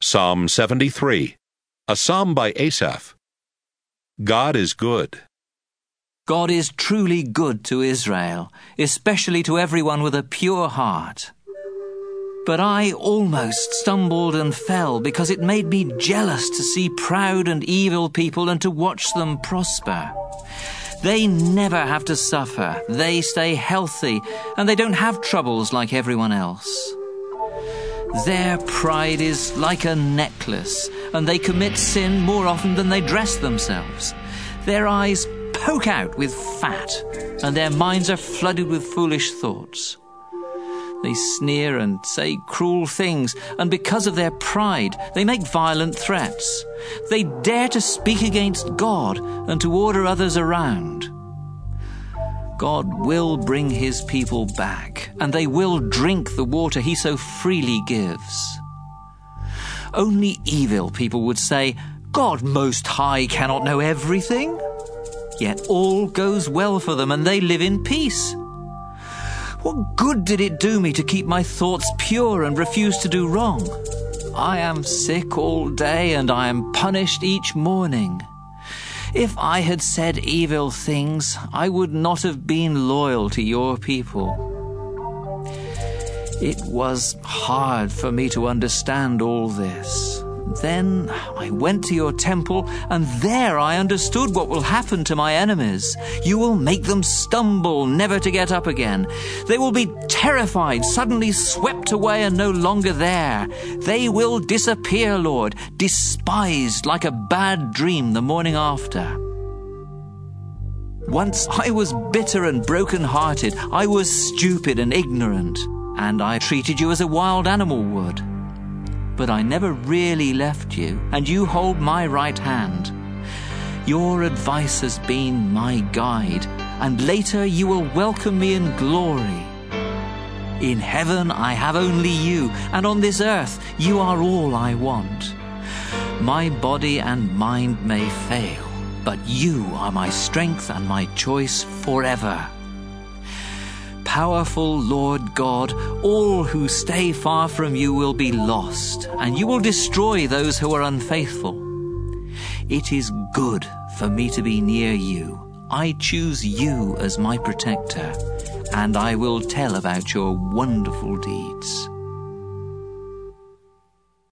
Psalm 73, a psalm by Asaph. God is good. God is truly good to Israel, especially to everyone with a pure heart. But I almost stumbled and fell because it made me jealous to see proud and evil people and to watch them prosper. They never have to suffer, they stay healthy, and they don't have troubles like everyone else. Their pride is like a necklace, and they commit sin more often than they dress themselves. Their eyes poke out with fat, and their minds are flooded with foolish thoughts. They sneer and say cruel things, and because of their pride, they make violent threats. They dare to speak against God and to order others around. God will bring his people back, and they will drink the water he so freely gives. Only evil people would say, God Most High cannot know everything. Yet all goes well for them, and they live in peace. What good did it do me to keep my thoughts pure and refuse to do wrong? I am sick all day, and I am punished each morning. If I had said evil things, I would not have been loyal to your people. It was hard for me to understand all this. Then I went to your temple, and there I understood what will happen to my enemies. You will make them stumble, never to get up again. They will be terrified, suddenly swept away and no longer there. They will disappear, Lord, despised like a bad dream the morning after. Once I was bitter and broken-hearted. I was stupid and ignorant, and I treated you as a wild animal would. But I never really left you, and you hold my right hand. Your advice has been my guide, and later you will welcome me in glory. In heaven I have only you, and on this earth you are all I want. My body and mind may fail, but you are my strength and my choice forever. Powerful Lord God, all who stay far from you will be lost, and you will destroy those who are unfaithful. It is good for me to be near you. I choose you as my protector, and I will tell about your wonderful deeds.